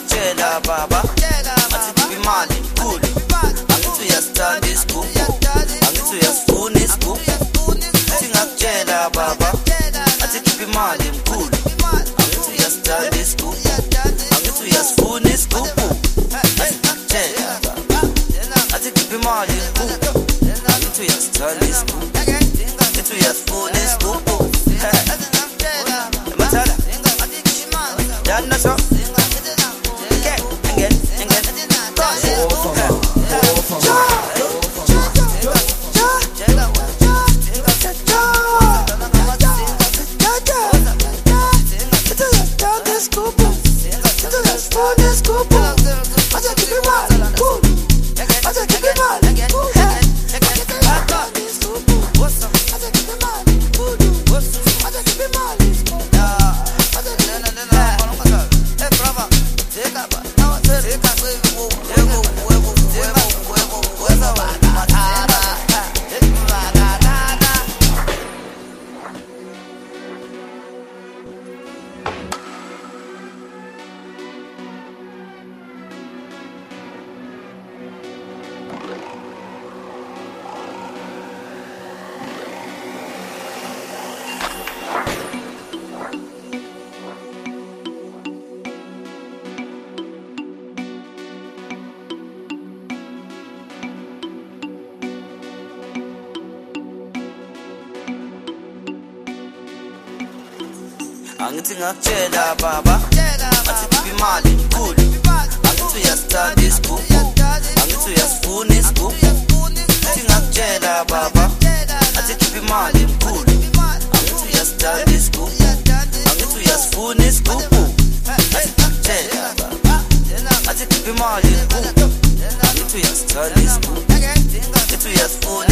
ngakutshela baba athi khipha imali nkulu angithi uyasithanda isigubhu angithi uyasifuna isigubhu athi ngakutshela baba athi khipha imali nkulu angithi uyasithanda isigubhu angithi uyasifuna isigubhu athi ngakutshela baba athi khipha imali nkulu angithi uyasithanda isigubhu angithi uyasifuna isigubhu Matala Done so Okay, again Angithi ngakutshela baba athi khipha imali nkulu angithi uyasithanda isigubhu angithi uyasifuna isigubhu athi ngakutshela baba athi khipha imali nkulu angithi uyasithanda isigubhu angithi uyasifuna isigubhu athi ngakutshela baba athi khipha imali nkulu angithi uyasithanda isigubhu angithi uyasifuna